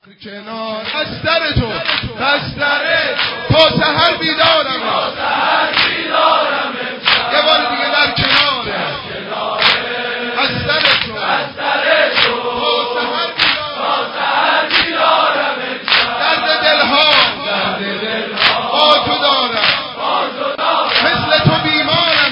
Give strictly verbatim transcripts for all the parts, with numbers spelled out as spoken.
کنار بستر تو بستر تا سحر بیدارم یه بار دیگه در کنار بستر تو تا سحر بیدارم درد دلها با تو دارم مثل تو بیمارم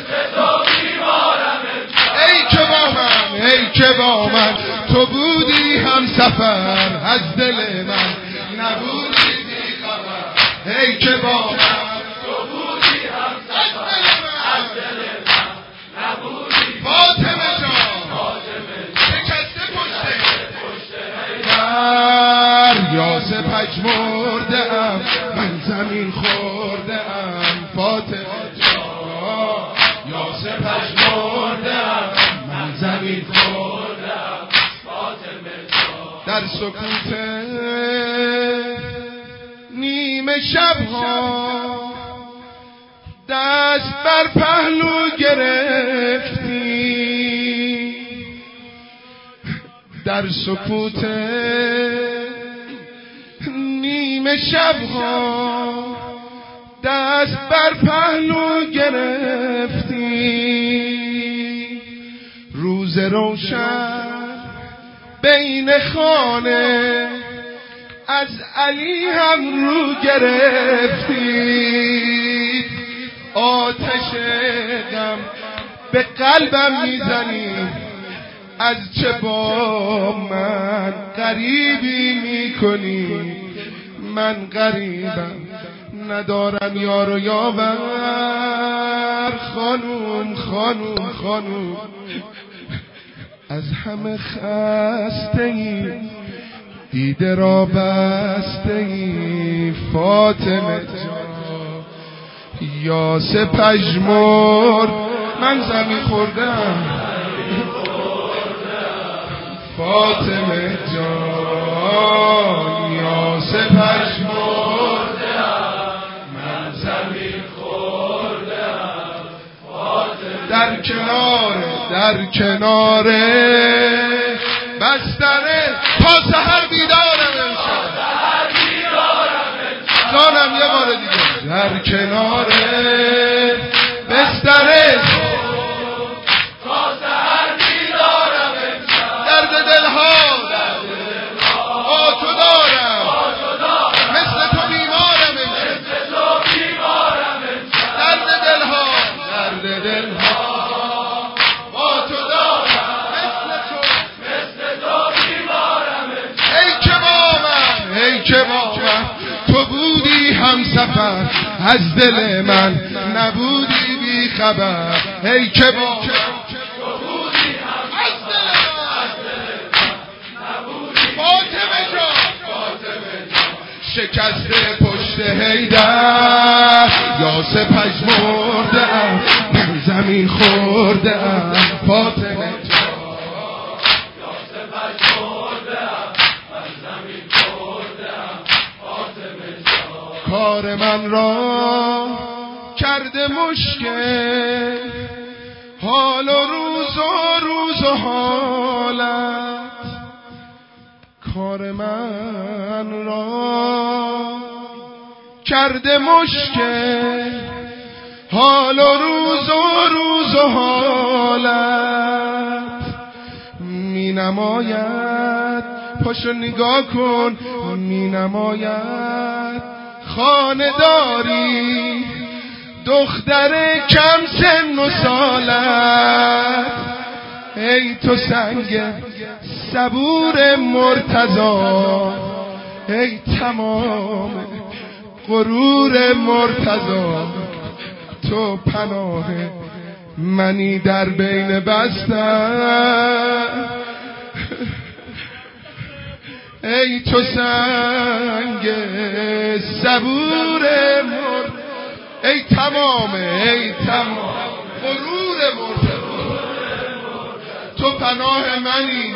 ای که با من ای که با من تو بودی هم سفر از دل من نبودی بی خبر ای که با من تو بودی هم سفر از دل من نبودی فاطمه جان شکسته پشت یاس پژمرده ام من زمین خورده ام فاطمه جان یاس پژمرده ام من زمین خورده ام در سکوت نیمه شبها دست بر پهلو گرفتی در سکوت نیمه شبها دست بر پهلو گرفتی روز روشن بین خانه از علی هم رو گرفتی آتش غم به قلبم میزنی از چه با من غریبی میکنی من غریبم ندارم یار و یاور خانوم خانوم خانوم از همه خسته ای دیده را بسته ای فاطمه جان یاس پژمرد من زمین خوردم فاطمه جان یاس پژمردم من زمین خوردم فاطمه در کنار در کنار بستر تا سحر بیدارم امشب جانم یه بار دیگه در کنار بستر تا سحر بیدارم امشب درد دلها با تو دارم مثل تو بیمارم امشب درد دلها درد دلها که با من تو بودی هم سفر از دل من نبودی بی خبر ای که با من تو بودی هم از دل من نبودی فاطمه جان شکسته پشت حیدر یاس پژمرده ام من زمین خورده ام فاطمه جان کار من را کرده مشکل حال و روز و روز و حالت کار من را کرده مشکل حال و روز و روز و حالت می نماید پاشو نگاه کن می نماید خانه داری دختر کم سن و سالت ای تو سنگ صبور مرتضی ای تمام غرور مرتضی تو پناه منی در بین بستر ای تو سنگ صبور مرد ای تمام ای تمام غرور مرد تو پناه منی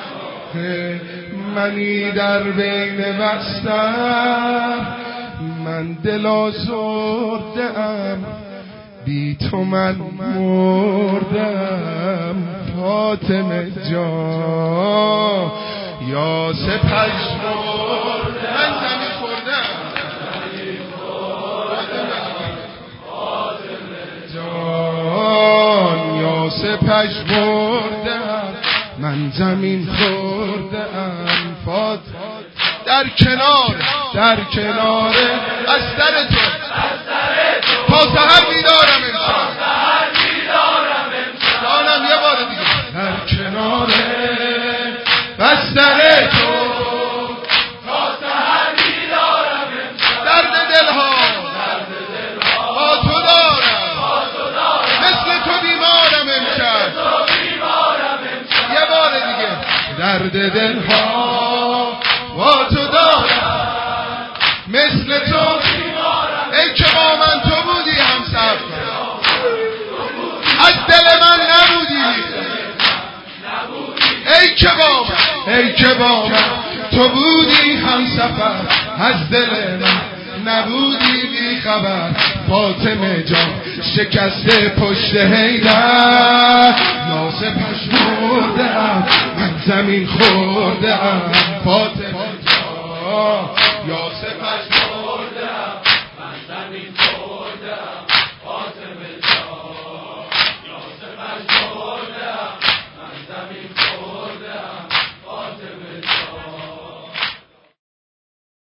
منی در بین بستر من دل آزرده ام بی تو من مردم فاطمه جان یا سپژمرد من زمین خوردم جان یا سپژمردم من زمین خوردم فات در کنار در کنار از سر تو تا سحر بیدارم امشب جانم یه بار دیگه در کنار بستر تو تا سحر بیدارم امشب درد دلها با تو دارم مثل تو بیمارم امشب یه بار دیگه درد دلها با تو دارم مثل تو ای که با من تو بودی همسفر از دل من نبودی ای که با من ای که با من تو بودی همسفر از دل من نبودی بی خبر فاطمه جان شکسته پشت حیدر یا سپژمرده‌ام من زمین خورده‌ام فاطمه جان یا سپژمرده‌ام من زمین خورده‌ام فاطمه جان یا سپژمرده‌ام من زمین